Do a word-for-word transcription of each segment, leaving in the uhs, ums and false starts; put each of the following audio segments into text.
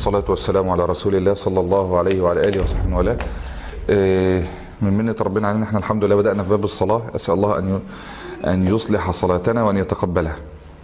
والصلاة والسلام على رسول الله صلى الله عليه وعلى آله وصحبه وله. من منة ربنا علينا احنا الحمد لله بدأنا في باب الصلاة. أسأل الله أن أن يصلح صلاتنا وأن يتقبلها.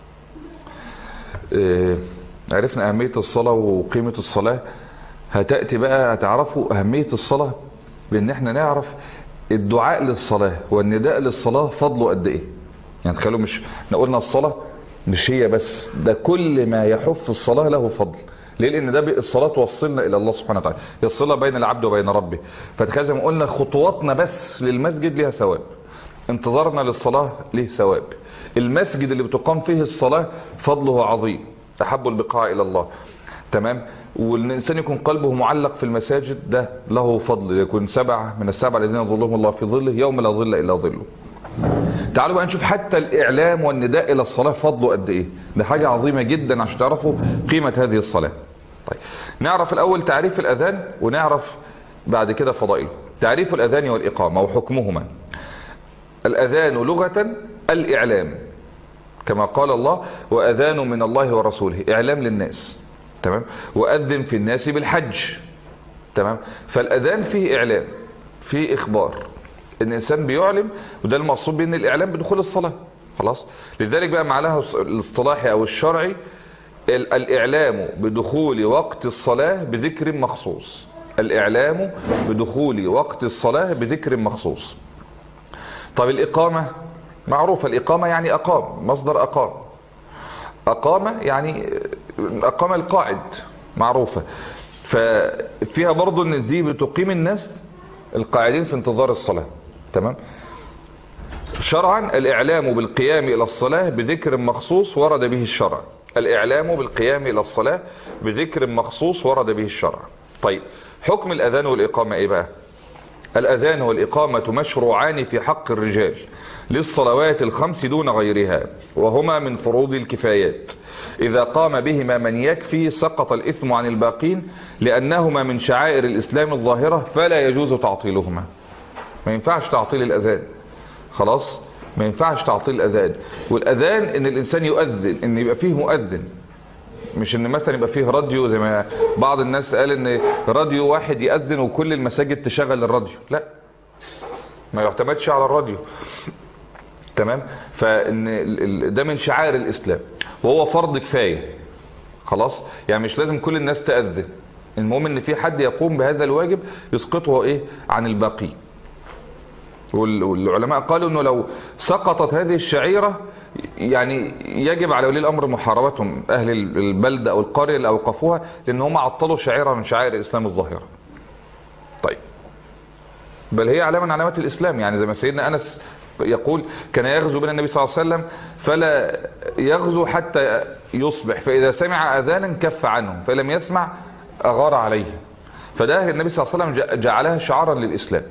عرفنا أهمية الصلاة وقيمة الصلاة. هتأتي بقى هتعرفوا أهمية الصلاة بأن احنا نعرف الدعاء للصلاة والنداء للصلاة فضله قد ايه. يعني تخيلوا، مش احنا قلنا الصلاة مش هي بس، ده كل ما يحف الصلاة له فضل. ليه؟ لان ده الصلاة توصلنا الى الله سبحانه وتعالى، هي الصلة بين العبد وبين ربه. فتخيل زي ما قلنا خطواتنا بس للمسجد ليها ثواب، انتظارنا للصلاة ليه ثواب، المسجد اللي بتقام فيه الصلاة فضله عظيم، تحب البقاع الى الله. تمام. والإنسان يكون قلبه معلق في المساجد ده له فضل، يكون سبعة من السبعة الذين يظلهم الله في ظله يوم لا ظل إلا ظله. تعالوا بقى نشوف حتى الإعلام والنداء إلى الصلاة فضله قد إيه. ده حاجة عظيمة جدا عشان تعرفوا قيمة هذه الصلاة. طيب، نعرف الأول تعريف الأذان ونعرف بعد كده فضائله. تعريف الأذان والإقامة وحكمهما. الأذان لغة الإعلام، كما قال الله: وأذان من الله ورسوله، إعلام للناس. تمام. وأذن في الناس بالحج. تمام. فالأذان فيه إعلام، فيه إخبار، إن الإنسان بيعلم، وده المقصود بأن الإعلام بدخول الصلاة. خلاص. لذلك بقى معناها الاصطلاحي أو الشرعي الإعلام بدخول وقت الصلاة بذكر مخصوص. الإعلام بدخول وقت الصلاة بذكر مخصوص. طب الإقامة معروفة، الإقامة يعني أقام، مصدر أقام. أقامة يعني أقام القاعد، معروفة. ففيها برضو الناس دي بتقيم الناس القاعدين في انتظار الصلاة. تمام. شرعا الإعلام بالقيام إلى الصلاة بذكر مخصوص ورد به الشرع. الإعلام بالقيام إلى الصلاة بذكر مخصوص ورد به الشرع. طيب، حكم الأذان والإقامة إيه بقى؟ الأذان والإقامة مشروعان في حق الرجال للصلوات الخمس دون غيرها، وهما من فروض الكفايات. إذا قام بهما من يكفي سقط الإثم عن الباقين، لأنهما من شعائر الإسلام الظاهرة، فلا يجوز تعطيلهما. ما ينفعش تعطيل الأذان. خلاص، ما ينفعش تعطيل الأذان. والأذان إن الإنسان يؤذن، إن يبقى فيه مؤذن، مش إن مثلا يبقى فيه راديو زي ما بعض الناس قال إن راديو واحد يأذن وكل المساجد تشغل الراديو. لا، ما يعتمدش على الراديو. تمام. فإن ده من شعائر الإسلام وهو فرض كفاية. خلاص. يعني مش لازم كل الناس تأذن، المهم إن في حد يقوم بهذا الواجب يسقطه إيه عن الباقي. والعلماء قالوا إنه لو سقطت هذه الشعيرة يعني يجب على ولي الأمر محاربتهم، أهل البلدة أو القرية اللي أوقفوها، لأن هم عطلوا شعيرة من شعائر الإسلام الظاهرة. طيب، بل هي علامة من علامات الإسلام. يعني زي ما سيدنا أنس يقول: كان يغزو بنا النبي صلى الله عليه وسلم فلا يغزو حتى يصبح، فإذا سمع أذانا كف عنه، فلم يسمع أغار عليه. فده النبي صلى الله عليه وسلم جعلها شعارا للإسلام.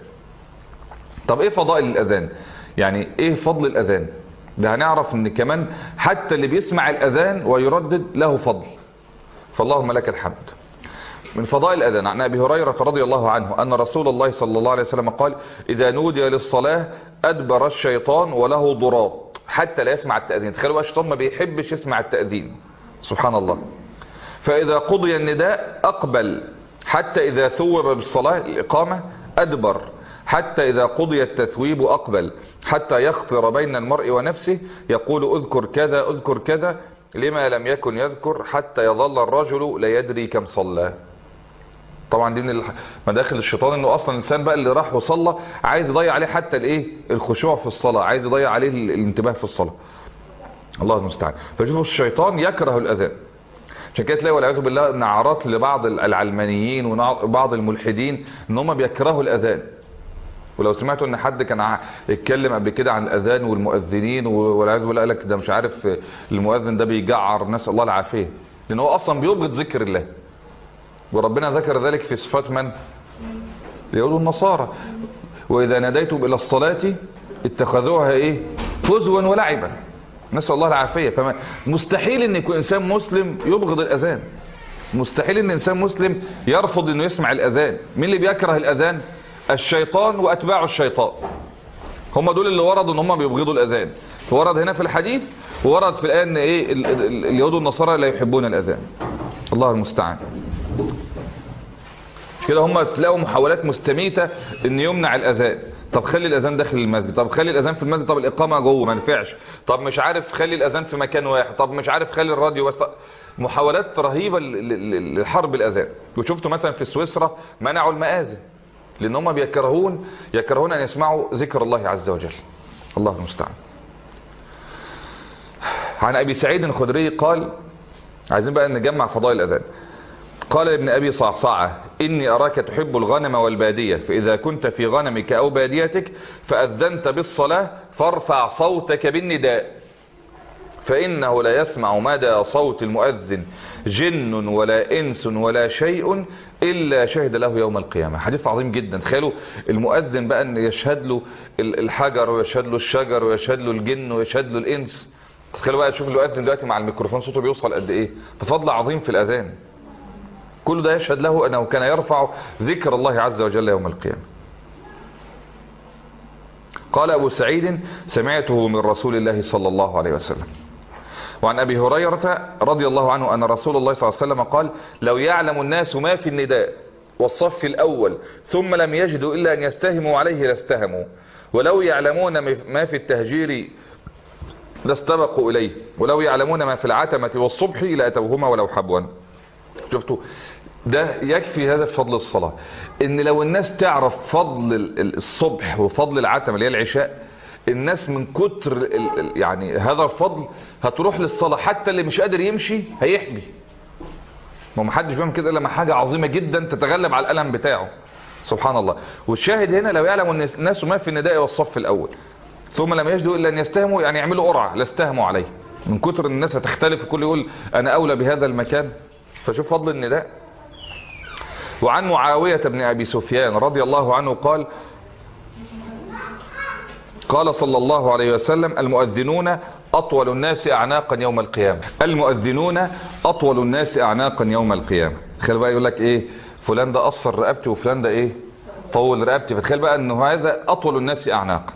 طب ايه فضائل الأذان؟ يعني ايه فضل الأذان؟ ده هنعرف ان كمان حتى اللي بيسمع الأذان ويردد له فضل، فاللهم لك الحمد. من فضائل الأذان عن أبي هريرة رضي الله عنه أن رسول الله صلى الله عليه وسلم قال: إذا نودي للصلاة أدبر الشيطان وله ضراط حتى لا يسمع التأذين. تخيلوا بقى، الشيطان ما بيحبش يسمع التأذين، سبحان الله. فإذا قضي النداء أقبل حتى إذا ثوب بالصلاة الإقامة أدبر حتى إذا قضي التثويب أقبل حتى يخطر بين المرء ونفسه يقول: اذكر كذا اذكر كذا، لما لم يكن يذكر حتى يظل الرجل لا يدري كم صلى. طبعا دي من مداخل الشيطان، انه اصلا الانسان بقى اللي راح وصلى عايز يضيع عليه حتى الايه الخشوع في الصلاة، عايز يضيع عليه الانتباه في الصلاة. الله المستعان. فشوفوا الشيطان يكره الأذان. عشان كده تلاقي والعياذ بالله نعرات لبعض العلمانيين وبعض الملحدين ان هم بيكرهوا الأذان. ولو سمعتوا ان حد كان يتكلم قبل كده عن الاذان والمؤذنين والعياذ بالله قال لك ده مش عارف المؤذن ده بيجعر، نسأل الله العافيه، لان هو اصلا بيبغض ذكر الله. وربنا ذكر ذلك في صفات من؟ اليهود والنصارى: واذا ناديتم الى الصلاه اتخذوها ايه هزوا ولعبا، نسأل الله العافيه. فما مستحيل ان يكون انسان مسلم يبغض الاذان، مستحيل ان انسان مسلم يرفض انه يسمع الاذان. مين اللي بيكره الاذان؟ الشيطان واتباع الشيطان، هم دول اللي وردوا ان هم بيبغضوا الاذان. فورد هنا في الحديث وورد في الآية ان ايه اليهود والنصارى لا يحبون الاذان. الله المستعان. كده هم تلاقوا محاولات مستميتة ان يمنع الاذان. طب خلي الاذان داخل المسجد، طب خلي الاذان في المسجد، طب الاقامة جوه ما نفعش، طب مش عارف خلي الاذان في مكان واحد، طب مش عارف خلي الراديو بس. محاولات رهيبة لحرب الاذان. وشفتوا مثلا في سويسرا منعوا المآذن لان هم بيكرهون يكرهون ان يسمعوا ذكر الله عز وجل. الله المستعان. عن ابي سعيد الخدري قال، عايزين بقى نجمع فضائل الاذان، قال لابن ابي صعصعة: اني اراك تحب الغنم والبادية، فاذا كنت في غنمك او باديتك فاذنت بالصلاة فارفع صوتك بالنداء، فانه لا يسمع مدى صوت المؤذن جن ولا انس ولا شيء الا شهد له يوم القيامة. حديث عظيم جدا. تخيلوا المؤذن بقى ان يشهد له الحجر ويشهد له الشجر ويشهد له الجن ويشهد له الانس. تخيلوا بقى، تشوف المؤذن دلوقتي مع الميكروفون صوته بيوصل قد ايه. ففضل عظيم في الاذان. كل ده يشهد له انه كان يرفع ذكر الله عز وجل يوم القيامة. قال ابو سعيد: سمعته من رسول الله صلى الله عليه وسلم. وعن ابي هريرة رضي الله عنه ان رسول الله صلى الله عليه وسلم قال: لو يعلم الناس ما في النداء والصف الاول ثم لم يجدوا الا ان يستهموا عليه لاستهموا، ولو يعلمون ما في التهجير لاستبقوا اليه، ولو يعلمون ما في العتمة والصبح لاتوهما ولو حبوا. شفتوا ده يكفي هذا فضل الصلاة. ان لو الناس تعرف فضل الصبح وفضل العتمة اللي هي العشاء، الناس من كتر يعني هذا الفضل هتروح للصلاة. حتى اللي مش قادر يمشي هيحبي، ما محدش بيعمل كده الا لما حاجة عظيمة جدا تتغلب على الألم بتاعه. سبحان الله. والشاهد هنا: لو يعلم الناس ما في النداء والصف الأول ثم لم يجدوا الا ان يستهموا، يعني يعملوا قرعة لاستهموا عليه. من كتر الناس هتختلف وكل يقول انا اولى بهذا المكان. فشوف فضل النداء. وعن معاوية بن ابي سفيان رضي الله عنه قال: قال صلى الله عليه وسلم: المؤذنون اطول الناس اعناقا يوم القيامة. المؤذنون اطول الناس اعناقا يوم القيامة. تخيل بقى يقول لك ايه، فلان ده قصر رقبتي وفلان ده ايه طول رقبتي. فتخيل بقى انه هذا اطول الناس اعناقا.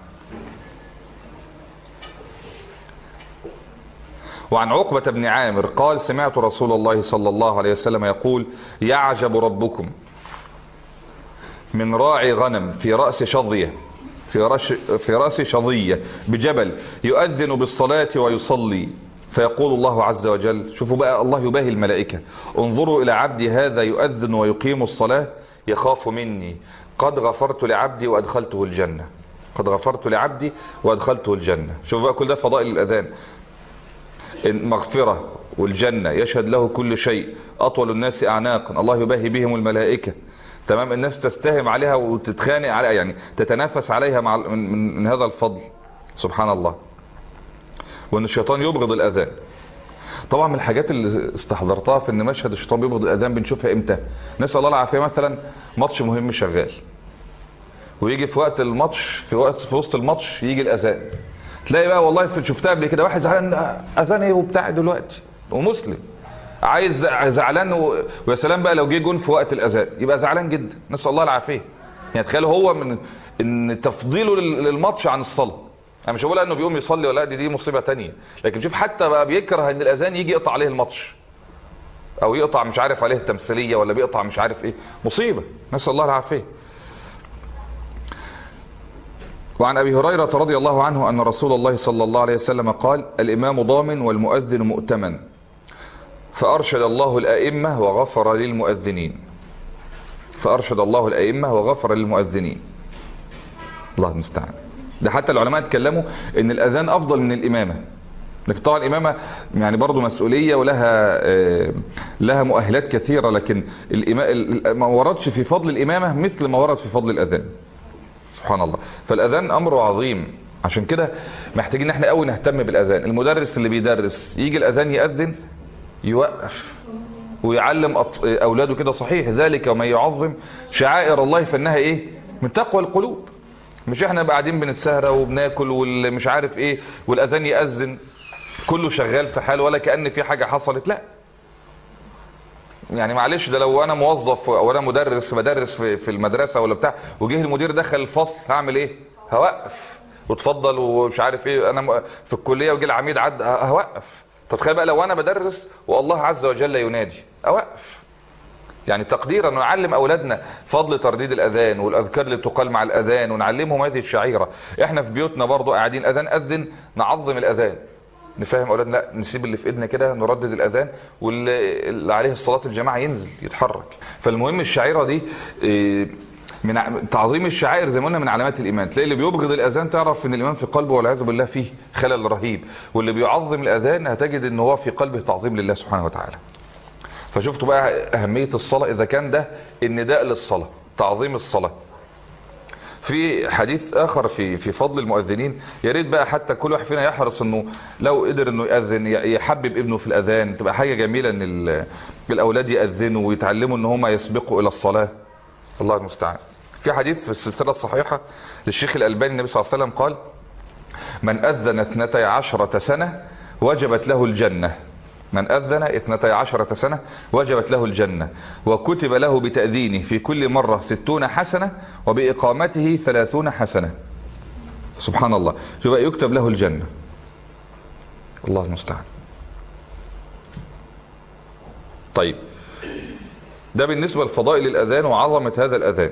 وعن عقبة بن عامر قال: سمعت رسول الله صلى الله عليه وسلم يقول: يعجب ربكم من راعي غنم في رأس شظية في رأس في رأس شظية بجبل يؤذن بالصلاة ويصلي، فيقول الله عز وجل، شوفوا بقى الله يباهي الملائكة: انظروا إلى عبدي هذا يؤذن ويقيم الصلاة يخاف مني، قد غفرت لعبدي وأدخلته الجنة. قد غفرت لعبدي وأدخلته الجنة. شوفوا بقى كل ده فضائل الأذان. المغفرة والجنة، يشهد له كل شيء، أطول الناس أعناقا، الله يباهي بهم الملائكة. تمام. الناس تستهم عليها وتتخانق عليها، يعني تتنافس عليها مع من, من هذا الفضل. سبحان الله. وأن الشيطان يبغض الأذان. طبعا من الحاجات اللي استحضرتها في أن مشهد الشيطان بيبغض الأذان بنشوفها إمتى؟ نسأل الله العافية. مثلا ماتش مهم شغال، ويجي في وقت الماتش في وقت في وسط الماتش يجي الأذان. تلاقي بقى والله شفتها قبل كده واحد زعلان: اذان ايه وبتاع دلوقتي، ومسلم عايز زعلان و... ويا سلام بقى لو جه جون في وقت الاذان يبقى زعلان جدا. نسال الله العافيه. يعني تخيلوا هو من ان تفضيله للماتش عن الصلاه. انا مش بقول انه بيقوم يصلي ولا دي دي مصيبه تانية، لكن شوف حتى بقى بيكره ان الاذان يجي يقطع عليه الماتش، او يقطع مش عارف عليه التمثيليه، ولا بيقطع مش عارف ايه. مصيبه. نسال الله العافيه. وعن أبي هريرة رضي الله عنه أن رسول الله صلى الله عليه وسلم قال: الإمام ضامن والمؤذن مؤتمن، فأرشد الله الأئمة وغفر للمؤذنين. فأرشد الله الأئمة وغفر للمؤذنين. الله المستعان. ده حتى العلماء اتكلموا ان الأذان أفضل من الإمامة. لكن طبعا الإمامة يعني برضو مسؤولية ولها لها مؤهلات كثيرة، لكن ما وردش في فضل الإمامة مثل ما ورد في فضل الأذان. سبحان الله. فالأذان أمره عظيم. عشان كده محتاجين احنا قوي نهتم بالأذان. المدرس اللي بيدرس يجي الأذان يأذن يوقف ويعلم أولاده كده. صحيح ذلك ومن يعظم شعائر الله فإنها ايه من تقوى القلوب. مش احنا قاعدين بنتسهر وبناكل والمش عارف ايه والأذان يأذن كله شغال في حال ولا كأن في حاجة حصلت. لا يعني معلش، ده لو انا موظف او انا مدرس بدرس في في المدرسه ولا بتاع وجه المدير دخل الفصل هعمل ايه؟ هوقف وتفضل ومش عارف ايه. انا في الكليه وجه العميد عد هوقف. تتخيل بقى لو انا بدرس والله عز وجل ينادي اوقف. يعني تقديرا نعلم اولادنا فضل ترديد الاذان والاذكار اللي بتقال مع الاذان، ونعلمهم هذه الشعيره. احنا في بيوتنا برضو قاعدين اذان اذن نعظم الاذان، نفهم اولادنا لا نسيب اللي في ايدنا كده نردد الاذان، واللي عليه الصلاه الجماعه ينزل يتحرك. فالمهم الشعيره دي من تعظيم الشعائر زي ما قلنا من علامات الايمان. تلاقي اللي بيبغض الاذان تعرف ان الايمان في قلبه والعياذ بالله فيه خلل رهيب، واللي بيعظم الاذان هتجد ان هو في قلبه تعظيم لله سبحانه وتعالى. فشفتوا بقى اهميه الصلاه اذا كان ده النداء للصلاه، تعظيم الصلاه. في حديث اخر في في فضل المؤذنين، يا ريت بقى حتى كل واحد فينا يحرص انه لو قدر انه ياذن يحبب ابنه في الاذان، تبقى حاجه جميله ان الاولاد ياذنوا ويتعلموا ان هم يسبقوا الى الصلاه. الله المستعان. في حديث في السلسله الصحيحه للشيخ الالباني النبي صلى الله عليه وسلم قال: من اذن اثنتي عشرة سنه وجبت له الجنه. من أذن اثنتي عشرة سنة وجبت له الجنة، وكتب له بتأذينه في كل مرة ستون حسنة وبإقامته ثلاثون حسنة. سبحان الله، يبقى يكتب له الجنة. الله المستعان. طيب ده بالنسبة لفضائل الأذان وعظمة هذا الأذان.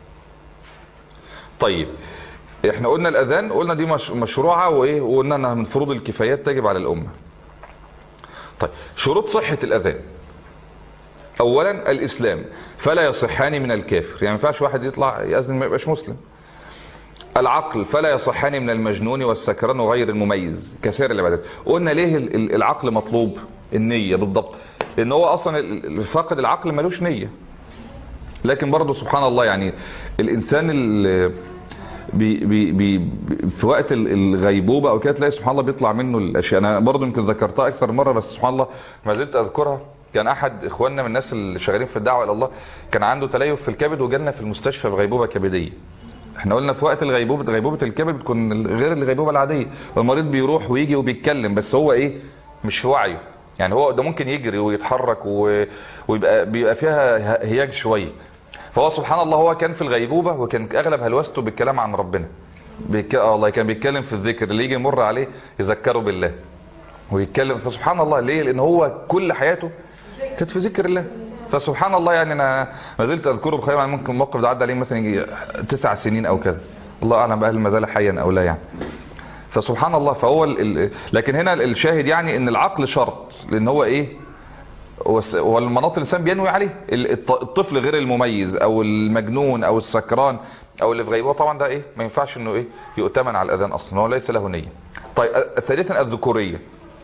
طيب احنا قلنا الأذان، قلنا دي مشروعة وإيه، وقلنا أنها من فروض الكفايات تجب على الأمة. طيب شروط صحة الأذان: أولا الإسلام، فلا يصحان من الكافر، يعني ما ينفعش واحد يطلع يأذن ما يبقاش مسلم. العقل، فلا يصحان من المجنون والسكران وغير المميز كسائر العبادات. قلنا ليه العقل مطلوب؟ النية بالضبط، لأن هو أصلا فاقد العقل ملوش نية. لكن برضه سبحان الله يعني الإنسان اللي بي بي بي في وقت الغيبوبه او كده تلاقي سبحان الله بيطلع منه الاشياء. انا برضو يمكن ذكرتها اكثر مره بس سبحان الله ما زلت اذكرها. كان احد اخواننا من الناس اللي شغالين في الدعوه الى الله كان عنده تليف في الكبد وجالنا في المستشفى بغيبوبه كبديه. احنا قلنا في وقت الغيبوبه غيبوبه الكبد بتكون غير الغيبوبه العاديه، والمريض بيروح ويجي وبيتكلم بس هو ايه مش في وعيه، يعني هو ده ممكن يجري ويتحرك ويبقى بيبقى فيها هياج شويه. فهو سبحان الله هو كان في الغيبوبة وكان اغلب هلوسته بالكلام عن ربنا. بيك... الله كان بيتكلم في الذكر، اللي يجي يمر عليه يذكره بالله ويتكلم. فسبحان الله ليه؟ لان هو كل حياته كانت في ذكر الله. فسبحان الله يعني انا ما زلت اذكره بخير، يعني ممكن الموقف ده عدى عليه مثلا يجي تسع سنين او كذا، الله اعلم بقى هل ما زال حيا او لا يعني. فسبحان الله فهو ال... لكن هنا الشاهد يعني ان العقل شرط، لان هو ايه والمناط الانسان بينوي عليه. الطفل غير المميز او المجنون او السكران او اللي في غيبوبه طبعا ده ايه ما ينفعش انه ايه يؤتمن على الاذان اصلا، هو ليس له نيه. طيب ثالثا الذكوريه،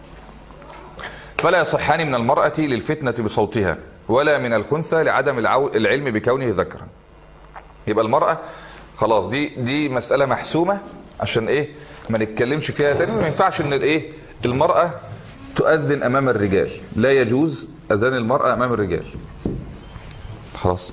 فلا يصحان من المراه للفتنه بصوتها ولا من الخنثى لعدم العلم بكونه ذكرا. يبقى المراه خلاص دي دي مساله محسومه عشان ايه ما نتكلمش فيها تاني. ما ينفعش ان الايه المراه تؤذن امام الرجال، لا يجوز اذان المرأة امام الرجال. خلاص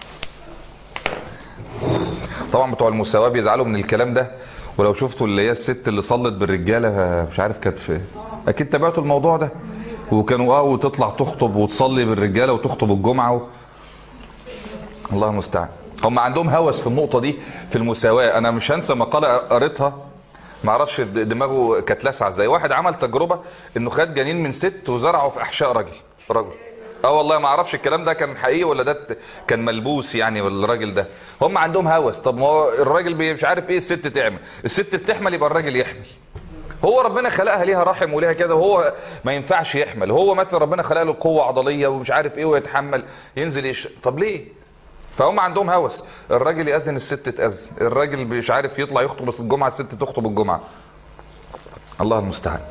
طبعا بتوع المساواة بيزعلوا من الكلام ده، ولو شفتوا اللي هي الست اللي صلت بالرجالة مش عارف كانت في اكيد تابعتوا الموضوع ده، وكانوا اه وتطلع تخطب وتصلي بالرجالة وتخطب الجمعة و... الله المستعان. هم عندهم هوس في النقطة دي في المساواة. انا مش هنسى مقالة قريتها ما اعرفش دماغه كانت لاسعه ازاي، واحد عمل تجربه انه خد جنين من ست وزرعه في احشاء راجل رجل اه والله ما اعرفش الكلام ده كان حقيقي ولا ده كان ملبوس يعني والراجل ده. هم عندهم هوس. طب ما هو الراجل مش عارف ايه الست تعمل، الست بتحمل يبقى الراجل يحمل. هو ربنا خلقها ليها رحم وليها كده، وهو ما ينفعش يحمل. هو مثلا ربنا خلق له قوه عضليه ومش عارف ايه ويتحمل ينزل يش... طب ليه؟ فهم عندهم هوس، الراجل يأذن الست تأذن، الراجل مش عارف يطلع يخطب الجمعة الست تخطب الجمعة. الله المستعان.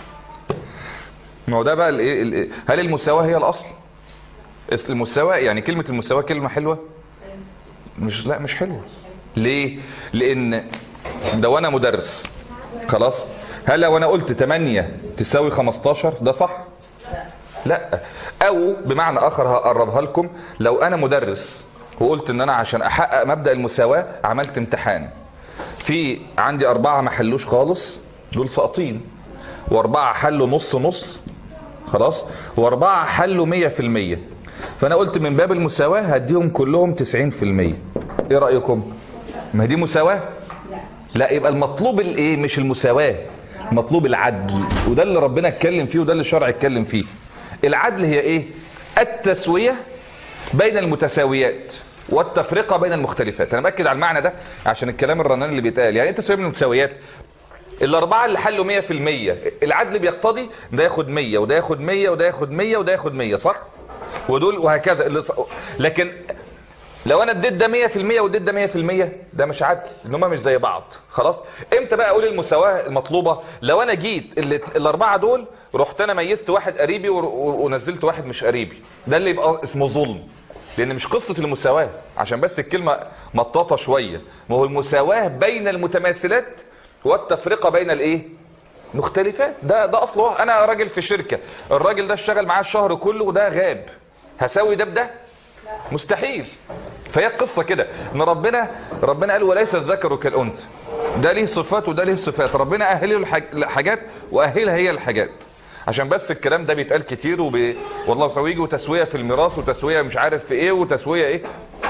ما هو ده بقى الايه، هل المساواة هي الأصل؟ المساواة يعني كلمة المساواة كلمة حلوة؟ مش لا مش حلوة. ليه؟ لأن ده وانا مدرس خلاص، هل لو انا قلت تمانية تساوي خمستاشر ده صح؟ لا. او بمعنى اخر هقربها لكم، لو انا مدرس وقلت ان انا عشان احقق مبدأ المساواة عملت امتحان في عندي اربعة ما حلوش خالص دول ساقطين، واربعة حلوا نص نص خلاص، واربعة حلوا مية في المية، فانا قلت من باب المساواة هديهم كلهم تسعين في المية. ايه رأيكم؟ ما دي مساواة؟ لا. يبقى المطلوب الايه مش المساواة، مطلوب العدل، وده اللي ربنا اتكلم فيه وده اللي الشرع اتكلم فيه. العدل هي ايه؟ التسوية بين المتساويات والتفرقة بين المختلفات. انا باكد على المعنى ده عشان الكلام الرنان اللي بيتقال. يعني انت تساوي بين المتساويات، الاربعه اللي حلوا مية في المية، العدل بيقتضي ده ياخد مية وده ياخد مية وده ياخد مية وده ياخد مية، صح؟ ودول وهكذا اللي ص... لكن لو انا اديت ده مية في المية واديت ده مية في المية، ده مش عدل، ان هم مش زي بعض. خلاص، امتى بقى اقول المساواه المطلوبه؟ لو انا جيت اللي... الاربعه دول رحت انا ميزت واحد قريبي و... ونزلت واحد مش قريبي، ده اللي يبقى اسمه ظلم. لان مش قصه المساواه، عشان بس الكلمه مطاطه شويه، ما هو المساواه بين المتماثلات والتفرقه بين الايه؟ مختلفات. ده ده اصله. انا راجل في شركه، الراجل ده اشتغل معاه الشهر كله وده غاب، هساوي ده بده؟ مستحيل. فهي القصه كده، ان ربنا ربنا قال وليس الذكر كالانثى، ده ليه صفات وده ليه صفات. ربنا اهله الحاجات واهلها هي الحاجات، عشان بس الكلام ده بيتقال كتير وب... والله سويجي وتسويه في الميراث وتسويه مش عارف في ايه وتسويه ايه،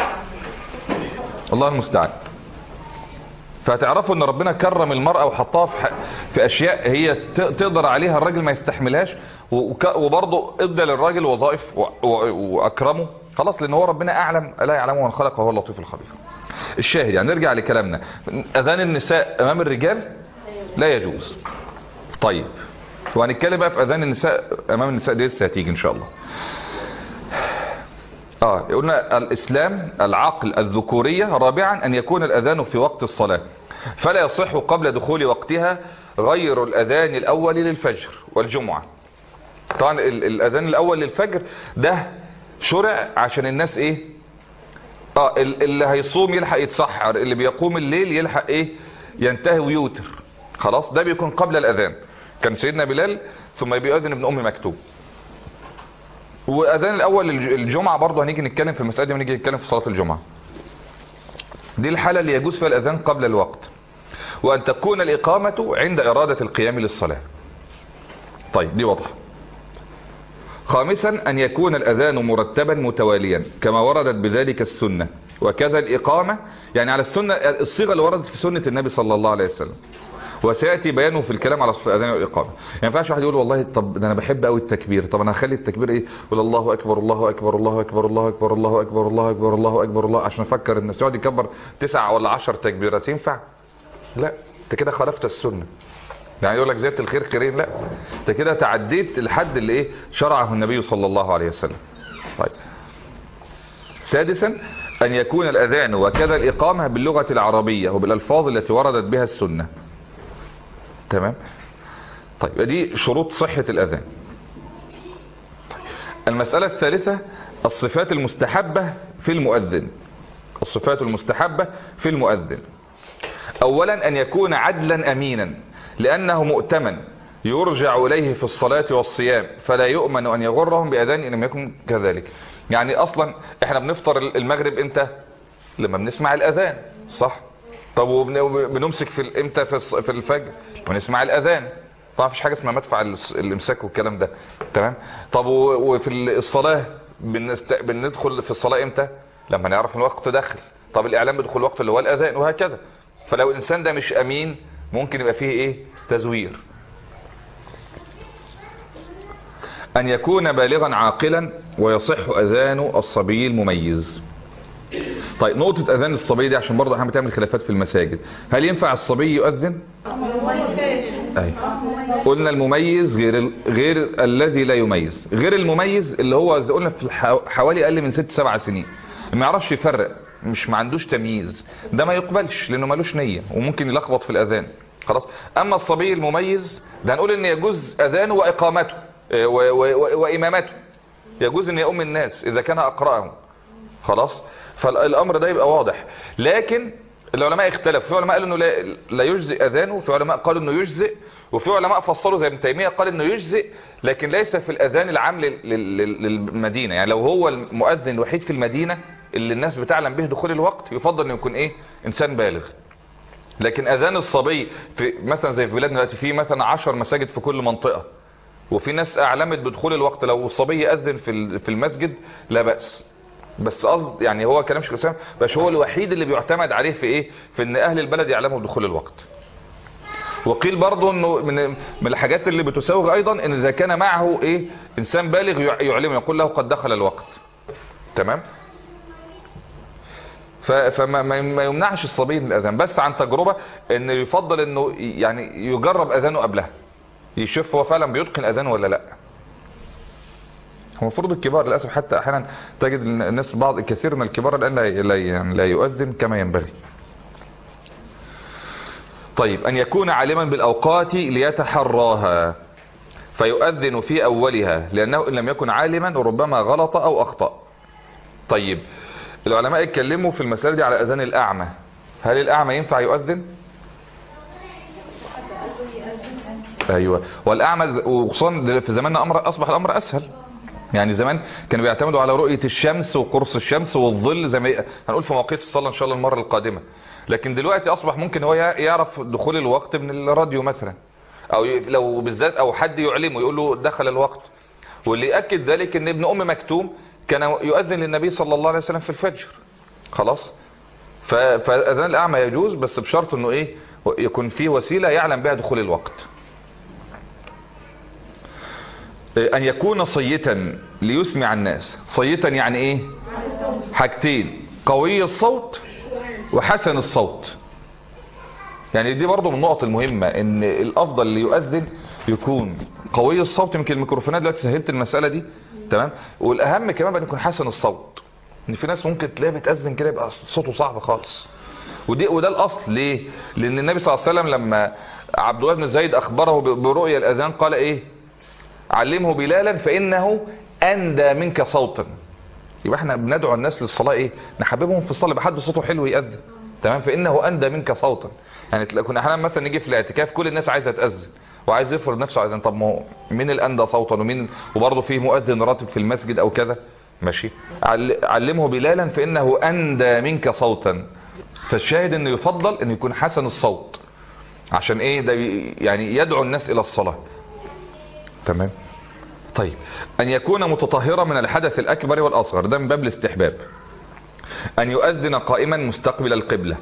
الله المستعان. فهتعرفوا ان ربنا كرم المرأة وحطها في, ح... في اشياء هي ت... تقدر عليها الراجل ما يستحملهاش، وك... وبرضه ادى للراجل وظائف و... و... واكرمه. خلاص، لان هو ربنا اعلم الا يعلم من خلق وهو اللطيف الخبير. الشاهد يعني نرجع لكلامنا، اذان النساء امام الرجال لا يجوز. طيب، وهنتكلم بقى في اذان النساء امام النساء دي لسه هتيجي ان شاء الله. اه قلنا الاسلام العقل الذكورية. رابعا ان يكون الاذان في وقت الصلاة، فلا يصح قبل دخول وقتها غير الاذان الاول للفجر والجمعة. طبعا الاذان الاول للفجر ده شرع عشان الناس ايه؟ اه اللي هيصوم يلحق يتسحر، اللي بيقوم الليل يلحق ايه؟ ينتهي ويوتر. خلاص، ده بيكون قبل الاذان. كان سيدنا بلال ثم بيؤذن ابن ام مكتوم. واذان الاول الجمعه برضه هنيجي نتكلم في المساله دي ونيجي نتكلم في صلاه الجمعه. دي الحاله اللي يجوز فيها الاذان قبل الوقت، وان تكون الاقامه عند اراده القيام للصلاه. طيب دي واضحه. خامسا ان يكون الاذان مرتبا متواليا كما وردت بذلك السنه، وكذا الاقامه، يعني على السنه الصيغه اللي وردت في سنه النبي صلى الله عليه وسلم، وسياتي بيانه في الكلام على الاذان والاقامه. يعني ما ينفعش واحد يقول والله طب ده انا بحب قوي التكبير، طب انا هخلي التكبير ايه؟ يقول الله اكبر الله اكبر الله اكبر الله اكبر الله اكبر الله اكبر الله اكبر الله، عشان افكر الناس يقعد يكبر تسع ولا عشر تكبيرات. ينفع؟ لا، انت كده خالفت السنه. يعني يقول لك زيادة الخير خيرين، لا، انت كده تعديت الحد اللي ايه شرعه النبي صلى الله عليه وسلم. طيب، سادسا ان يكون الاذان وكذا الاقامه باللغه العربيه وبالالفاظ التي وردت بها السنه. تمام. طيب دي شروط صحه الاذان. طيب. المساله الثالثه الصفات المستحبه في المؤذن. الصفات المستحبه في المؤذن، اولا ان يكون عدلا امينا، لأنه مؤتمن يرجع إليه في الصلاة والصيام، فلا يؤمن أن يغرهم بأذان إن لم يكن كذلك. يعني أصلا إحنا بنفطر المغرب إمتى؟ لما بنسمع الأذان، صح؟ طب وبنمسك في إمتى في الفجر؟ ونسمع الأذان. طبعا مفيش حاجة اسمها مدفع الإمساك والكلام ده. تمام؟ طب وفي الصلاة بنست... بندخل في الصلاة إمتى؟ لما نعرف الوقت داخل. طب الإعلام بدخول الوقت اللي هو الأذان، وهكذا. فلو الإنسان ده مش أمين ممكن يبقى فيه ايه؟ تزوير. ان يكون بالغا عاقلا ويصح اذان الصبي المميز. طيب نقطة اذان الصبي دي عشان برضه احنا بتعمل خلافات في المساجد، هل ينفع الصبي يؤذن؟ اي قلنا المميز غير ال... غير الذي لا يميز. غير المميز اللي هو زي قلنا في حوالي اقل من ست سبع سنين ما يعرفش يفرق، مش ما عندوش تمييز، ده ما يقبلش لانه مالوش نية وممكن يلخبط في الاذان. خلاص. اما الصبي المميز ده هنقول ان يجوز اذانه واقامته و... و... وامامته، يجوز ان يؤم الناس اذا كان اقرأهم. خلاص. فالامر ده يبقى واضح. لكن العلماء اختلفوا، في علماء قالوا انه لا, لا يجزئ اذانه، وفي علماء قالوا انه يجزئ، وفي علماء فصلوا زي ابن تيميه قال انه يجزئ لكن ليس في الاذان العام للمدينه. يعني لو هو المؤذن الوحيد في المدينه اللي الناس بتعلم به دخول الوقت يفضل انه يكون ايه؟ انسان بالغ. لكن اذان الصبي في مثلا زي في بلادنا دلوقتي في مثلا عشر مساجد في كل منطقه، وفي ناس اعلمت بدخول الوقت، لو الصبي يأذن في في المسجد لا بأس. بس قصد يعني هو كلام شيخ الاسلام بس هو الوحيد اللي بيعتمد عليه في ايه؟ في ان اهل البلد يعلموا بدخول الوقت. وقيل برضه انه من من الحاجات اللي بتساوغ ايضا ان اذا كان معه ايه؟ انسان بالغ يعلمه، يقول له قد دخل الوقت. تمام. فما ما يمنعش الصبي من الاذان، بس عن تجربه ان يفضل انه يعني يجرب اذانه قبلها، يشوف هو فعلا بيتقن اذانه ولا لا. هو المفروض الكبار للاسف حتى احيانا تجد الناس بعض كثير من الكبار الان لا يعني لا يؤذن كما ينبغي. طيب، ان يكون عالما بالاوقات ليتحراها فيؤذن في اولها، لانه ان لم يكن عالما ربما غلط او اخطأ. طيب، العلماء اتكلموا في المسألة دي على اذان الاعمى. هل الاعمى ينفع يؤذن؟ ايوه، والاعمى وخصوصا في زماننا امر اصبح الامر اسهل. يعني زمان كانوا بيعتمدوا على رؤية الشمس وقرص الشمس والظل، زي ما هنقول في مواقيت الصلاة ان شاء الله المرة القادمة. لكن دلوقتي اصبح ممكن هو يعرف دخول الوقت من الراديو مثلا، او لو بالذات او حد يعلمه يقول له دخل الوقت. واللي يأكد ذلك ان ابن ام مكتوم كان يؤذن للنبي صلى الله عليه وسلم في الفجر. خلاص، فاذان الاعمى يجوز، بس بشرط انه ايه، يكون فيه وسيلة يعلم بها دخول الوقت. ان يكون صيتا ليسمع الناس. صيتا يعني ايه؟ حاجتين: قوي الصوت وحسن الصوت. يعني دي برضو من النقط المهمة، ان الافضل اللي يؤذن يكون قوي الصوت. يمكن الميكروفونات دلوقتي سهلت المسألة دي، تمام. والاهم كمان بان يكون حسن الصوت، ان في ناس ممكن تلاقيه بتأذن كده يبقى صوته صعب خالص. ودي وده الاصل. ليه؟ لان النبي صلى الله عليه وسلم لما عبد الله بن زيد اخبره برؤيا الاذان قال ايه؟ علمه بلالا فانه اندى منك صوتا. يبقى احنا بندعو الناس للصلاة ايه؟ نحببهم في الصلاة بحد صوته حلو يأذن، تمام. فانه اندى منك صوتا. يعني كنا احيانا مثلا نيجي في الاعتكاف كل الناس عايزه تأذن وعايز يفرض نفسه على الاذان. طب ما هو مين الاندى صوتا ومين، وبرضه فيه مؤذن راتب في المسجد او كذا، ماشي. علمه بلالا فانه اندى منك صوتا. فالشاهد انه يفضل انه يكون حسن الصوت. عشان ايه؟ ده يعني يدعو الناس الى الصلاة، تمام. طيب، ان يكون متطهرا من الحدث الاكبر والاصغر. ده من باب الاستحباب. ان يؤذن قائما مستقبل القبلة.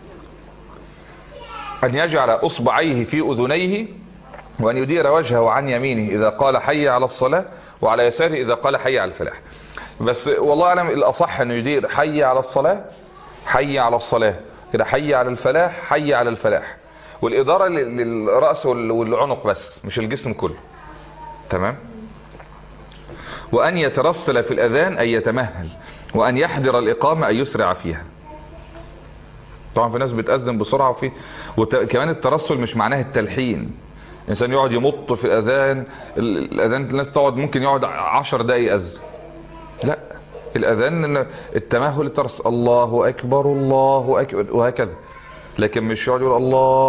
ان يجعل اصبعيه في اذنيه، وان يدير وجهه عن يمينه اذا قال حي على الصلاة، وعلى يساره اذا قال حي على الفلاح. بس والله اعلم الاصح انه يدير حي على الصلاة، حي على الصلاة كده، حي على الفلاح، حي على الفلاح. والادارة للرأس والعنق بس، مش الجسم كله، تمام. وأن يترسل في الأذان أي يتمهل، وأن يحضر الإقامة أي يسرع فيها. طبعا في ناس بتأذن بسرعة، وفي وكمان الترسل مش معناه التلحين. الإنسان يقعد يمط في الأذان. الأذان الناس تقعد ممكن يقعد عشر دقايق يأذن. لا، الأذان التمهل الترسل، الله أكبر الله أكبر وهكذا. لكن مش يقعد يقول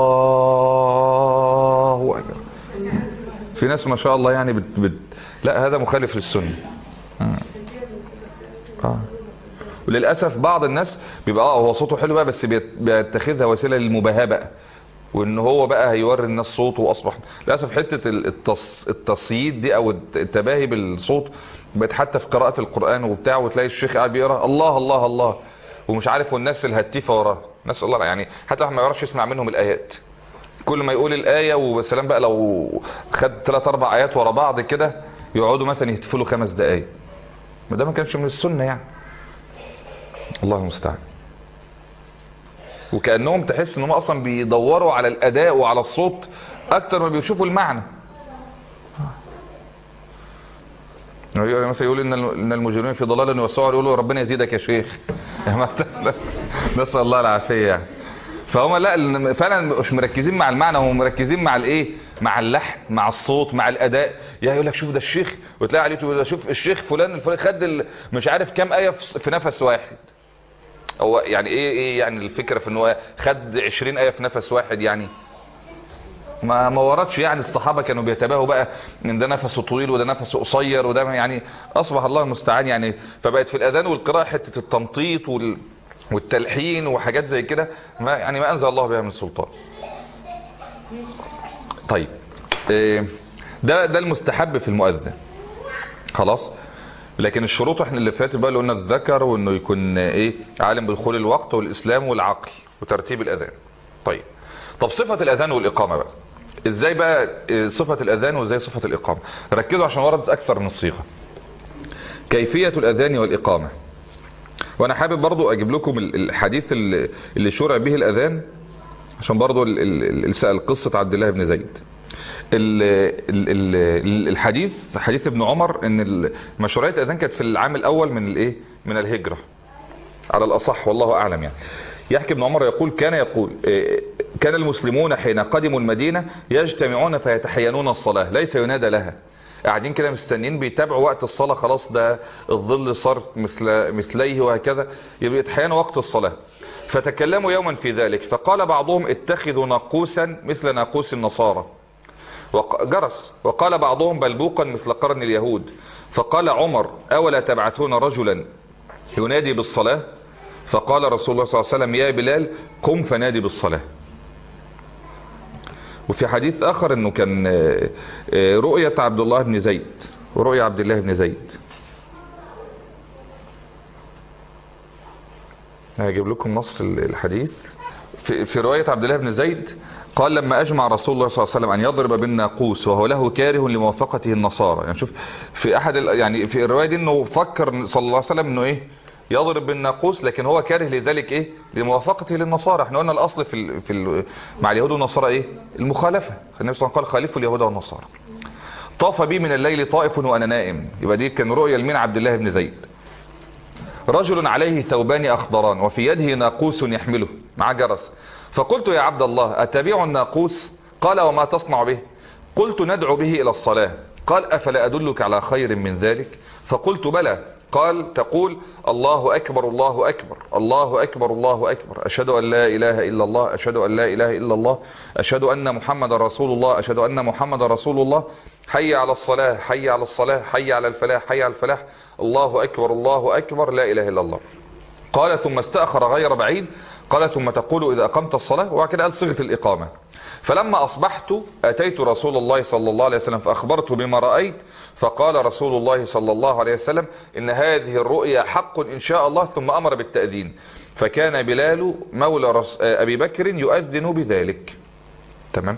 الله أكبر. في ناس ما شاء الله يعني بت... بت... لا، هذا مخالف للسنة. آه. وللأسف بعض الناس بيبقى اه هو صوته حلو بقى، بس بيتخذها وسيلة للمباهاة بقى، وان هو بقى هيوري الناس صوته. واصبح للأسف حتة التص... التصييد دي او التباهي بالصوت بقت حتى في قراءة القرآن وبتاع، وتلاقي الشيخ قاعد بيقرا الله الله الله ومش عارف، والناس الهتيفة وراه، نسأل الله يعني حتى ما يعرفش يسمع منهم الآيات. كل ما يقول الآية وسلام بقى، لو خد ثلاث أربع آيات ورا بعض كده يقعدوا مثلا يهتفوا له خمس دقايق. ما ده ما كانش من السنة يعني. الله المستعان. وكأنهم تحس انهم اصلا بيدوروا على الأداء وعلى الصوت اكتر ما بيشوفوا المعنى. مثلا يقول ان المجرمين في ضلال وسعر، يقولوا ربنا يزيدك يا شيخ. نسأل الله العافية يعني. فهم لا فعلا مش مركزين مع المعنى، هم مركزين مع الايه، مع اللحن، مع الصوت، مع الاداء. يا يقول لك شوف ده الشيخ، وتلاقي عليه تقول شوف الشيخ فلان الفلاني خد مش عارف كام ايه في نفس واحد. هو يعني ايه ايه يعني الفكره في ان هو خد عشرين ايه في نفس واحد يعني؟ ما ما وردش يعني. الصحابه كانوا بيتباهوا بقى ان ده نفسه طويل وده نفسه قصير وده يعني اصبح الله المستعان يعني. فبقت في الاذان والقراءه حته التمطيط وال والتلحين وحاجات زي كده، ما يعني ما انزل الله بها من سلطان. طيب، ده ده المستحب في المؤذن، خلاص. لكن الشروط احنا اللي فاتت بقى اللي قلنا الذكر، وانه يكون ايه، عالم بدخول الوقت والاسلام والعقل وترتيب الاذان. طيب طب صفة الاذان والاقامة بقى ازاي بقى؟ صفة الاذان وازاي صفة الاقامة؟ ركزوا عشان وردت اكثر من صيغة. كيفية الاذان والاقامة وانا حابب برضو اجيب لكم الحديث اللي شرع به الاذان، عشان برضو سأل قصة عبد الله بن زيد. الحديث حديث ابن عمر ان مشروعية الاذان كانت في العام الاول من الايه من الهجرة على الاصح، والله اعلم. يعني يحكي ابن عمر يقول كان يقول كان المسلمون حين قدموا المدينة يجتمعون فيتحينون الصلاة ليس ينادى لها، قاعدين كده مستنيين بيتابعوا وقت الصلاة، خلاص ده الظل صار مثل مثليه وهكذا، يبقى يتحينوا وقت الصلاة. فتكلموا يوما في ذلك فقال بعضهم اتخذوا ناقوسا مثل ناقوس النصارى جرس، وقال بعضهم بلبوقا مثل قرن اليهود. فقال عمر أولا تبعثون رجلا ينادي بالصلاة؟ فقال رسول الله صلى الله عليه وسلم يا بلال قم فنادي بالصلاة. وفي حديث آخر انه كان رؤية عبد الله بن زيد ورؤية عبد الله بن زيد. هجيب لكم نص الحديث. في, في رواية عبد الله بن زيد قال لما أجمع رسول الله صلى الله عليه وسلم أن يضرب بالناقوس وهو له كاره لموافقته النصارى. يعني شوف في أحد يعني في الرواية دي أنه فكر صلى الله عليه وسلم أنه إيه يضرب بالناقوس، لكن هو كاره لذلك إيه لموافقته للنصارى. احنا قلنا الأصل في ال في ال مع اليهود والنصارى إيه المخالفة. النبي صلى الله عليه وسلم قال خالفوا اليهود والنصارى. طاف بي من الليل طائف وأنا نائم. يبقى دي كان رؤية لمين؟ عبد الله بن زيد. رجل عليه ثوبان أخضران وفي يده ناقوس يحمله مع جرس. فقلت يا عبد الله أتبيع الناقوس؟ قال وما تصنع به؟ قلت ندعو به إلى الصلاة. قال أفلا أدلك على خير من ذلك؟ فقلت بلى. قال تقول الله أكبر الله أكبر الله أكبر الله أكبر أشهد أن لا إله إلا الله أشهد أن لا إله إلا الله أشهد أن محمد رسول الله أشهد أن محمد رسول الله حي على الصلاة حي على الصلاة حي على الفلاح حي على الفلاح الله أكبر الله أكبر لا إله إلا الله. قال ثم استأخر غير بعيد قال ثم تقول إذا أقمت الصلاة، وكده قال صيغة الإقامة. فلما أصبحت أتيت رسول الله صلى الله عليه وسلم فأخبرته بما رأيت، فقال رسول الله صلى الله عليه وسلم إن هذه الرؤيا حق إن شاء الله، ثم أمر بالتأذين. فكان بلال مولى أبي بكر يؤذن بذلك. تمام.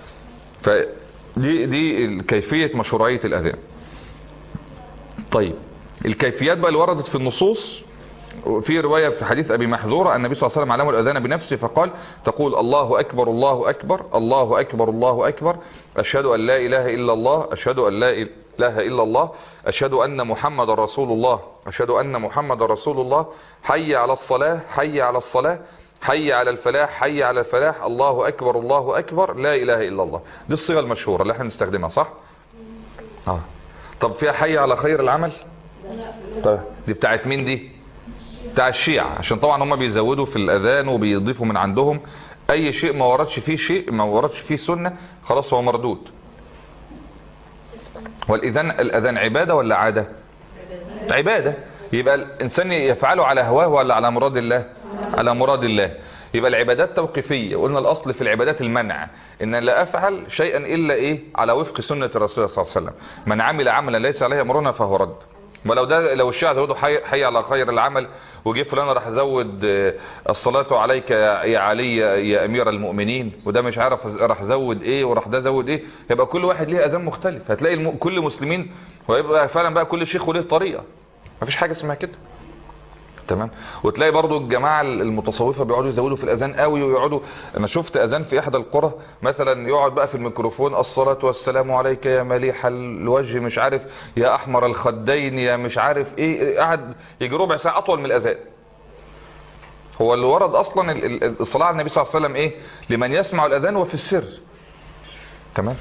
فدي دي كيفية مشروعية الأذان. طيب الكيفيات بقى اللي وردت في النصوص، في رواية في حديث أبي محذورة النبي صلى الله عليه وسلم علمه الأذان بنفسه فقال تقول الله أكبر الله أكبر الله أكبر الله أكبر أشهد أن لا إله إلا الله أشهد أن لا إله إلا الله أشهد أن محمد رسول الله أشهد أن محمد رسول الله حي على الصلاة حي على الصلاة حي على الفلاح حي على الفلاح الله أكبر الله أكبر لا إله إلا الله. دي الصيغة المشهورة اللي احنا بنستخدمها صح؟ آه. طب فيها حي على خير العمل؟ طيب دي بتاعت مين دي؟ بتاع الشيعة، عشان طبعا هم بيزودوا في الأذان وبيضيفوا من عندهم أي شيء ما وردش فيه شيء ما وردش فيه سنة خلاص هو مردود. والإذان الأذان عبادة ولا عادة؟ عبادة. يبقى الإنسان يفعله على هواه ولا على مراد الله؟ على مراد الله. يبقى العبادات توقيفية، وقلنا الأصل في العبادات المنع، إن لا أفعل شيئا إلا إيه على وفق سنة الرسول صلى الله عليه وسلم. من عمل عملا ليس عليه أمرنا فهو رد. ولو ده لو الشيعة زودوا حي, حي على خير العمل، وجي فلان راح زود الصلاة عليك يا علي يا أمير المؤمنين، وده مش عارف راح زود ايه وراح ده زود ايه، يبقى كل واحد ليه أذان مختلف. هتلاقي الم... كل مسلمين، ويبقى فعلا بقى كل شيخ وليه طريقة، مفيش حاجة اسمها كده. تمام. وتلاقي برضو الجماعة المتصوفة بيقعدوا يزودوا في الأذان قوي، ويقعدوا. انا شفت أذان في احدى القرى مثلا يقعد بقى في الميكروفون الصلاة والسلام عليك يا مليح الوجه مش عارف يا احمر الخدين يا مش عارف ايه، قعد يجي ربع ساعة اطول من الأذان. هو اللي ورد اصلا الصلاة على النبي صلى الله عليه وسلم ايه لمن يسمع الأذان وفي السر. تمام.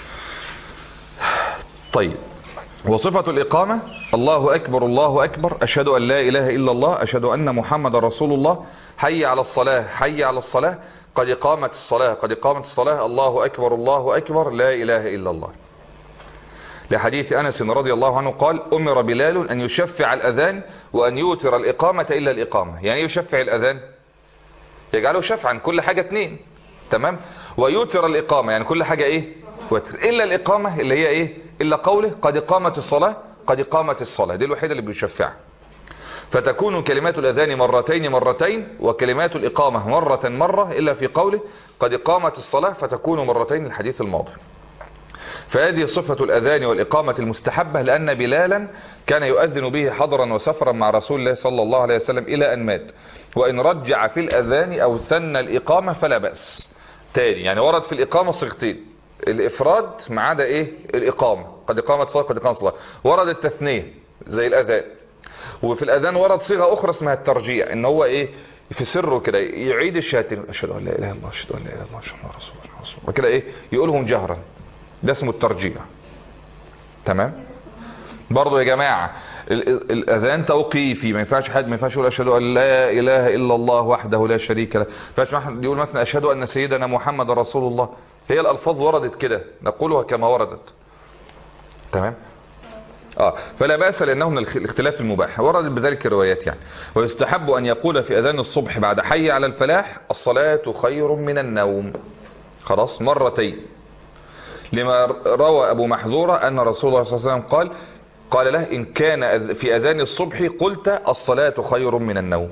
طيب وصفة الإقامة الله أكبر الله أكبر أشهد أن لا إله إلا الله أشهد أن محمد رسول الله حي على الصلاة حي على الصلاة قد قامت الصلاة قد قامت الصلاة الله أكبر الله أكبر لا إله إلا الله. لحديث أنس رضي الله عنه قال أمر بلال أن يشفع الأذان وأن يوتر الإقامة إلا الإقامة. يعني يشفع الأذان يجعله شفعا كل حاجة اتنين. تمام. ويوتر الإقامة يعني كل حاجة إيه وتر. إلا الإقامة اللي هي إيه إلا قوله قد قامت الصلاة قد قامت الصلاة، دي الوحيدة اللي بيشفعها. فتكون كلمات الأذان مرتين مرتين وكلمات الإقامة مرة مرة إلا في قوله قد قامت الصلاة فتكون مرتين الحديث الماضي. فهذه صفة الأذان والإقامة المستحبة، لأن بلالا كان يؤذن به حضرا وسفرا مع رسول الله صلى الله عليه وسلم إلى أن مات، وإن رجع في الأذان أو ثنى الإقامة فلا بأس. تاني يعني ورد في الإقامة صيغتين، الإفراد ما عدا إيه الإقامة، قد إقامة صلاة قد إقامة صلاة. ورد التثنية زي الأذان، وفي الأذان ورد صيغة أخرى اسمها الترجيع، إن هو إيه في سره كده يعيد الشهادتين، أشهد أن لا إله إلا الله أشهد أن لا إله إلا الله أشهد أن رسول الله، وكده إيه يقولهم جهرا، ده اسمه الترجيع. تمام. برضو يا جماعة الأذان توقيفي، ما ينفعش حد ما ينفعش يقول أشهد أن لا إله إلا الله وحده لا شريك له، ما ينفعش حد يقول مثلا أشهد أن سيدنا محمد رسول الله. هي الألفاظ وردت كده نقولها كما وردت. تمام. اه فلا بأس لأنه من الاختلاف المباح، ورد بذلك الروايات يعني. ويستحب أن يقول في أذان الصبح بعد حي على الفلاح الصلاة خير من النوم، خلاص مرتين، لما روى أبو محذورة أن رسول الله صلى الله عليه وسلم قال قال له إن كان في أذان الصبح قلت الصلاة خير من النوم.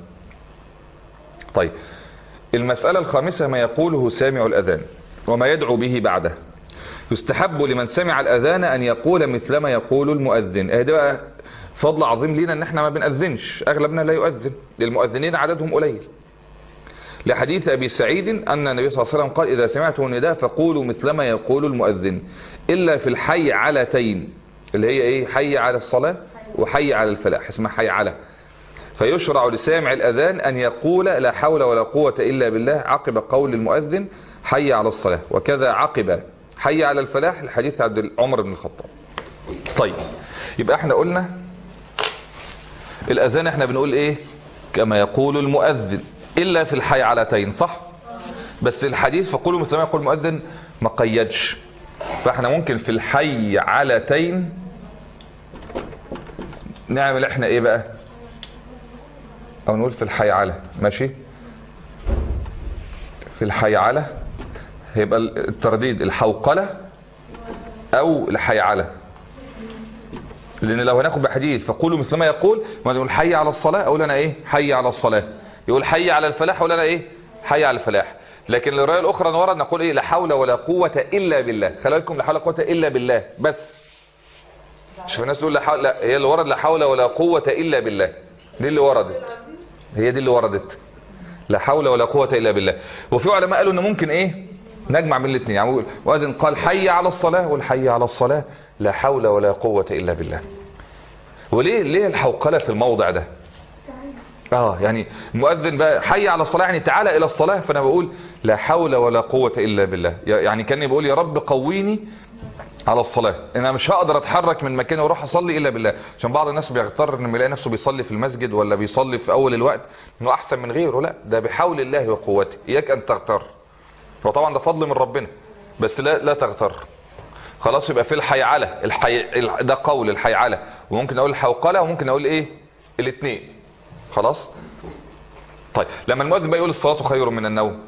طيب المسألة الخامسة ما يقوله سامع الأذان وما يدعو به بعده. يستحب لمن سمع الأذان أن يقول مثل ما يقول المؤذن. اه ده بقى فضل عظيم لنا ان احنا ما بنأذنش، اغلبنا لا يؤذن، للمؤذنين عددهم قليل، لحديث أبي سعيد أن النبي صلى الله عليه وسلم قال إذا سمعتم النداء فقولوا مثل ما يقول المؤذن إلا في الحي علتين، اللي هي إيه حي على الصلاة وحي على الفلاح، اسمها حي على. فيشرع لسامع الأذان أن يقول لا حول ولا قوة إلا بالله عقب قول المؤذن حي على الصلاة، وكذا عقب حي على الفلاح الحديث عبد عمر بن الخطاب. طيب يبقى احنا قلنا الأذان احنا بنقول إيه كما يقول المؤذن إلا في الحي علتين، صح؟ بس الحديث فقولوا مثل ما يقول المؤذن ما قيدش، فاحنا ممكن في الحي علتين نعمل احنا ايه بقى، او نقول في الحي على، ماشي، في الحي على هيبقى الترديد الحوقلة او الحي على، لان لو هناخد بحديث فقولوا مثل ما يقول، ما نقول حي على الصلاة اقول انا ايه حي على الصلاة، يقول حي على الفلاح اقول انا ايه حي على الفلاح. لكن الرواية الاخرى نورد نقول ايه لا حول ولا قوة الا بالله، خلي بالكم لا حول ولا قوة الا بالله بس، شوف الناس تقول لا حول، لا هي اللي ورد لا حول ولا قوة الا بالله، دي اللي وردت، هي دي اللي وردت لا حول ولا قوة الا بالله. وفي علماء قالوا ان ممكن ايه نجمع بين الاثنين، يعني واذن قال حي على الصلاة والحي على الصلاة لا حول ولا قوة الا بالله. وليه ليه الحوقلة في الموضع ده؟ اه يعني المؤذن بقى حي على الصلاة يعني تعالى الى الصلاة، فانا بقول لا حول ولا قوة الا بالله، يعني كاني بقول يا رب قويني على الصلاة، انا مش هقدر اتحرك من مكاني واروح اصلي الا بالله. عشان بعض الناس بيغتر انه يلاقي نفسه بيصلي في المسجد ولا بيصلي في اول الوقت انه احسن من غيره، لا ده بحول الله وقوته، اياك ان تغتر، فطبعا ده فضل من ربنا، بس لا لا تغتر. خلاص يبقى في الحي على الحي ده قول الحي على، وممكن اقول الحوقلة وممكن اقول ايه الاثنين. خلاص طيب لما المؤذن بقى يقول الصلاة خير من النوم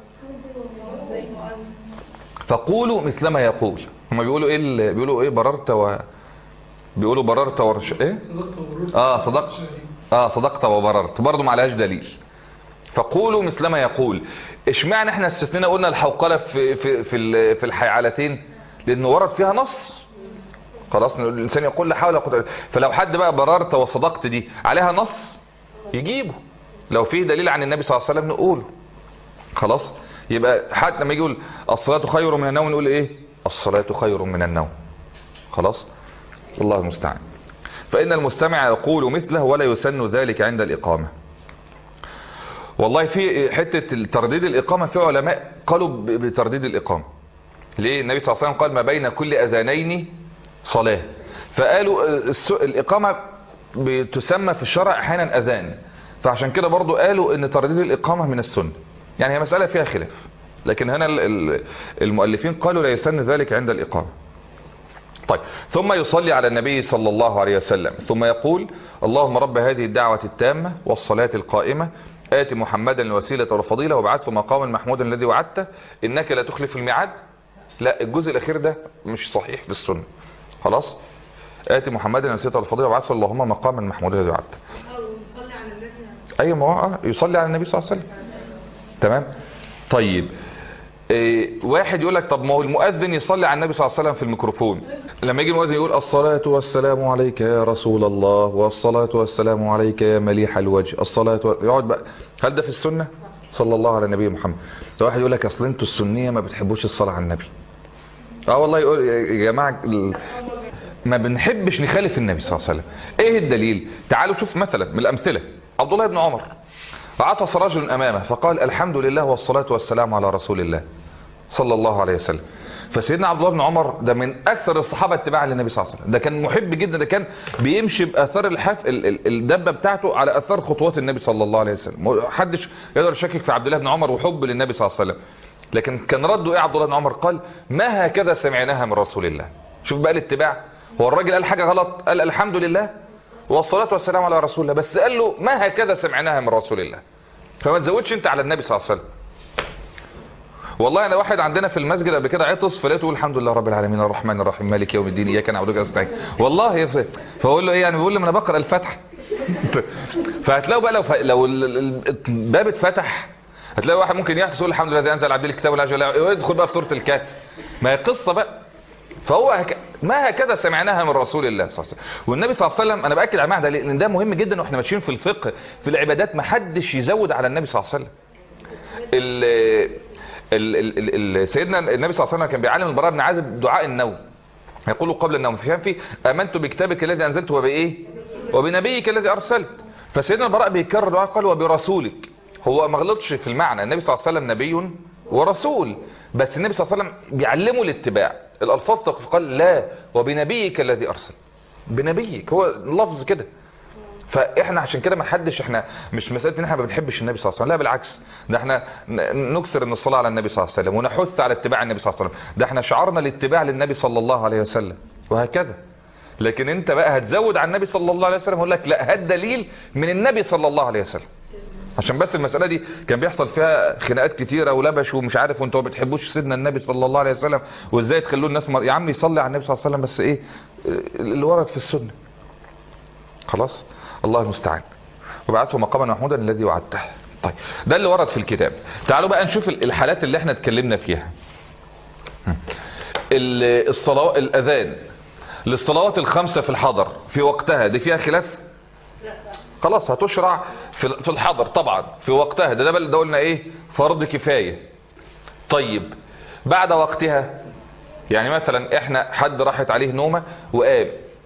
فقولوا مثل ما يقول، هم بيقولوا ايه اللي بيقولوا ايه بررت و بيقولوا بررت ورش ايه اه صدقت اه صدقت وبررت، برضه ما عليهاش دليل. فقولوا مثل ما يقول. اشمعنى احنا استثنينا قلنا الحوقلة في في في في الحيعلتين؟ لانه ورد فيها نص. خلاص الانسان يقول لا حول ولا قوه، فلو حد بقى بررت وصدقت دي عليها نص يجيبه، لو فيه دليل عن النبي صلى الله عليه وسلم نقوله. خلاص يبقى حتى لما يجي يقول الصلاة خير من النوم نقول ايه الصلاة خير من النوم. خلاص الله المستعان. فإن المستمع يقول مثله ولا يسن ذلك عند الإقامة. والله في حتة الترديد الإقامة في علماء قالوا بترديد الإقامة. ليه؟ النبي صلى الله عليه وسلم قال ما بين كل أذانين صلاة، فقالوا الإقامة بتسمى في الشرع أحيانا أذان، فعشان كده برضو قالوا ان ترديد الإقامة من السنة. يعني هي مسألة فيها خلاف، لكن هنا المؤلفين قالوا لا يسن ذلك عند الإقامة. طيب ثم يصلي على النبي صلى الله عليه وسلم ثم يقول اللهم رب هذه الدعوة التامة والصلاة القائمة آت محمدا الوسيلة والفضيلة وابعثه مقاما محمودا الذي وعدته إنك لا تخلف الميعاد. لا الجزء الأخير ده مش صحيح بالسنة. خلاص آت محمدا الوسيلة والفضيلة وابعثه اللهم مقاما محمودا الذي وعدته. أي ما يصلي على النبي صلى الله عليه وسلم. تمام. طيب إيه واحد يقول لك طب ما هو المؤذن يصلي على النبي صلى الله عليه وسلم في الميكروفون، لما يجي المؤذن يقول الصلاة والسلام عليك يا رسول الله والصلاة والسلام عليك يا مليح الوجه الصلاة و... يقعد بقى، هل ده في السنة؟ صلى الله على نبي محمد. ده واحد يقول لك اصل انتوا السنية ما بتحبوش الصلاة على النبي. اه والله يقول يا جماعة ما بنحبش نخالف النبي صلى الله عليه وسلم. ايه الدليل؟ تعالوا شوف مثلا من الامثلة، عبد الله بن عمر عطس رجل امامه فقال الحمد لله والصلاة والسلام على رسول الله صلى الله عليه وسلم. فسيدنا عبد الله بن عمر ده من اكثر الصحابه اتباعا للنبي صلى الله عليه وسلم، ده كان محب جدا، ده كان بيمشي باثار الحف الدبه بتاعته على اثار خطوات النبي صلى الله عليه وسلم. محدش يقدر يشكك في عبد الله بن عمر وحب للنبي صلى الله عليه وسلم. لكن كان رده ايه عبد الله بن عمر؟ قال ما هكذا سمعناها من رسول الله. شوف بقى الاتباع، هو الراجل قال حاجه غلط، قال الحمد لله والصلاه والسلام على رسول الله، بس قال له ما هكذا سمعناها من رسول الله. فما تزودش انت على النبي صلى الله عليه وسلم. والله انا واحد عندنا في المسجد قبل كده عطس فلقيته يقول الحمد لله رب العالمين الرحمن الرحيم مالك يوم الدين اياك نعبد واياك نستعين. والله يا فاقول له ايه يعني؟ بيقول لي ما انا بقرا الفاتحه. فهتلاقوا بقى لو ف... لو الباب اتفتح هتلاقي واحد ممكن يحدث يقول الحمد لله الذي انزل عبد الكتاب ولا جل ويدخل بقى في سوره الكهف. ما هي قصه بقى. فهو هك... ما هكذا سمعناها من رسول الله صلى الله عليه وسلم. والنبي صلى الله عليه وسلم انا باكد على المعنى ده لان ده مهم جدا واحنا ماشيين في الفقه في العبادات، ما حدش يزود على النبي صلى الله عليه وسلم. ال... ال... ال... ال... سيدنا النبي صلى الله عليه وسلم كان بيعلم البراء بن عازب دعاء النوم، يقول قبل النوم فكان في امنت بكتابك الذي انزلت وبايه وبنبيك الذي ارسلت. فسيدنا البراء بيكرر دعاء قال وبرسولك. هو ما غلطش في المعنى، النبي صلى الله عليه وسلم نبي ورسول، بس النبي صلى الله عليه وسلم بيعلمه الاتباع. الالفاظ تقف قال لا وبنبيك الذي ارسل، بنبيك هو لفظ كده. فاحنا عشان كده ما حدش، احنا مش مساله ان احنا ما بنحبش النبي صلى الله عليه وسلم، لا بالعكس، ده احنا نكثر من الصلاه على النبي صلى الله عليه وسلم ونحث على اتباع النبي صلى الله عليه وسلم، ده احنا شعارنا الاتباع للنبي صلى الله عليه وسلم وهكذا. لكن انت بقى هتزود على النبي صلى الله عليه وسلم يقول لك لا هات دليل من النبي صلى الله عليه وسلم. عشان بس المسألة دي كان بيحصل فيها خناقات كتيرة ولبش ومش عارف وانتوا ما بتحبوش سيدنا النبي صلى الله عليه وسلم وازاي تخلوا الناس مر... يا عم يصلي على النبي صلى الله عليه وسلم بس ايه اللي ورد في السنة خلاص. الله المستعان. وبعثه مقاما محمودا الذي وعدته. طيب ده اللي ورد في الكتاب. تعالوا بقى نشوف الحالات اللي احنا اتكلمنا فيها. الصلاة الاذان للصلوات الخمسة في الحضر في وقتها دي فيها خلاف؟ خلاص هتشرع في الحضر طبعا في وقتها، ده ده قلنا ايه فرض كفاية. طيب بعد وقتها يعني مثلا احنا حد راحت عليه نومة وقام،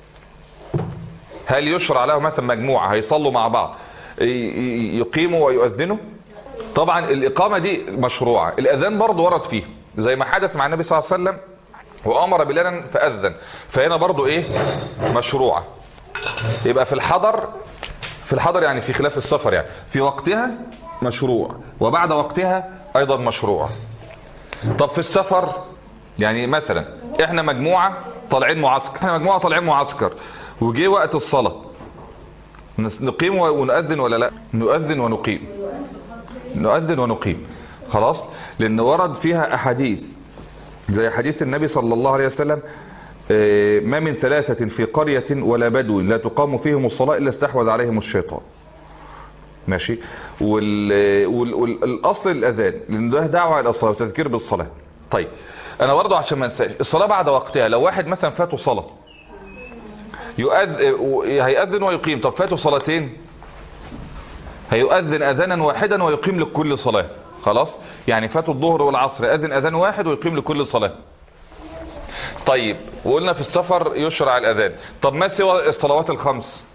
هل يشرع له مثلا مجموعة هيصلوا مع بعض يقيموا ويؤذنوا؟ طبعا الاقامة دي مشروعة. الاذان برضو ورد فيه زي ما حدث مع النبي صلى الله عليه وسلم وامر بلالا فاذن، فهنا برضو ايه مشروعة. يبقى في الحضر في الحضر يعني في خلاف السفر يعني في وقتها مشروع وبعد وقتها ايضا مشروع. طب في السفر يعني مثلا احنا مجموعة طالعين معسكر احنا مجموعة طالعين معسكر وجي وقت الصلاة نقيم ونؤذن ولا لا؟ نؤذن ونقيم نؤذن ونقيم خلاص، لان ورد فيها احاديث زي حديث النبي صلى الله عليه وسلم ما من ثلاثة في قرية ولا بدو لا تقام فيهم الصلاة إلا استحوذ عليهم الشيطان. ماشي. والاصل الاذان لان ده دعوة الى الصلاة وتذكير بالصلاة. طيب انا برضه عشان ما انساش الصلاة بعد وقتها، لو واحد مثلا فاته صلاة يؤذن هيأذن ويقيم، طب فاته صلاتين هيؤذن اذانا واحدا ويقيم لكل صلاة خلاص. يعني فاته الظهر والعصر يأذن اذان واحد ويقيم لكل صلاة. طيب وقلنا في السفر يشرع الاذان. طب ما سوى الصلوات الخمس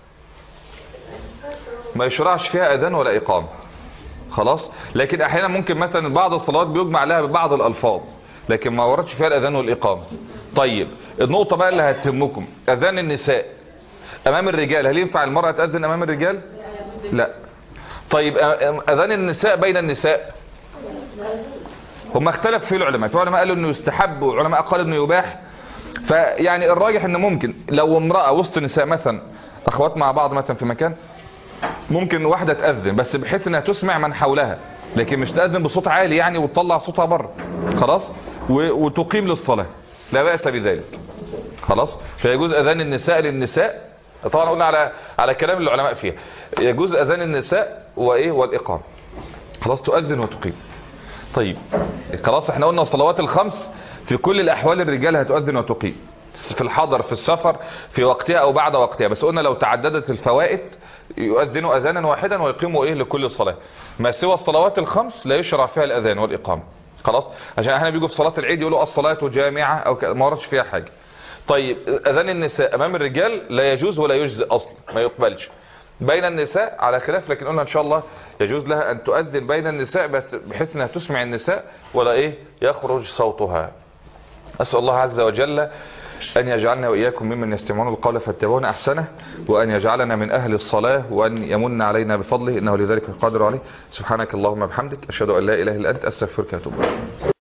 ما يشرعش فيها اذان ولا اقامه خلاص. لكن احيانا ممكن مثلا بعض الصلوات بيجمع لها ببعض الالفاظ لكن ما وردش فيها الاذان والاقامه. طيب النقطه بقى اللي هتهمكم اذان النساء امام الرجال، هل ينفع المراه تاذن امام الرجال؟ لا. طيب اذان النساء بين النساء هم اختلف فيه العلماء، في علماء قالوا انه يستحب وعلماء قالوا انه يباح. فيعني الراجح انه ممكن لو امراه وسط نساء مثلا اخوات مع بعض مثلا في مكان ممكن واحده تاذن بس بحيث انها تسمع من حولها، لكن مش تاذن بصوت عالي يعني وتطلع صوتها بره خلاص، وتقيم للصلاه لا باس بذلك خلاص. فيجوز اذان النساء للنساء، طبعا قلنا على على كلام العلماء فيها، يجوز اذان النساء وايه والاقامه خلاص، تؤذن وتقيم. طيب خلاص احنا قلنا الصلوات الخمس في كل الاحوال الرجال هتؤذن وتقيم، في الحضر في السفر في وقتها او بعد وقتها، بس قلنا لو تعددت الفوائد يؤذنوا اذانا واحدا ويقيموا ايه لكل صلاة. ما سوى الصلوات الخمس لا يشرع فيها الاذان والاقامة خلاص، عشان احنا بيجوا في صلاة العيد يقولوا الصلاة جامعة او كده، ما وردش فيها حاجة. طيب اذان النساء امام الرجال لا يجوز ولا يجزئ اصلا، ما يقبلش. بين النساء على خلاف، لكن قلنا ان شاء الله يجوز لها ان تؤذن بين النساء بحيث انها تسمع النساء ولا ايه يخرج صوتها. اسال الله عز وجل ان يجعلنا واياكم ممن يستمعون القول فيتبعون احسنه، وان يجعلنا من اهل الصلاه، وان يمن علينا بفضله انه لذلك القادر عليه. سبحانك اللهم وبحمدك اشهد ان لا اله الا انت استغفرك واتوب اليك.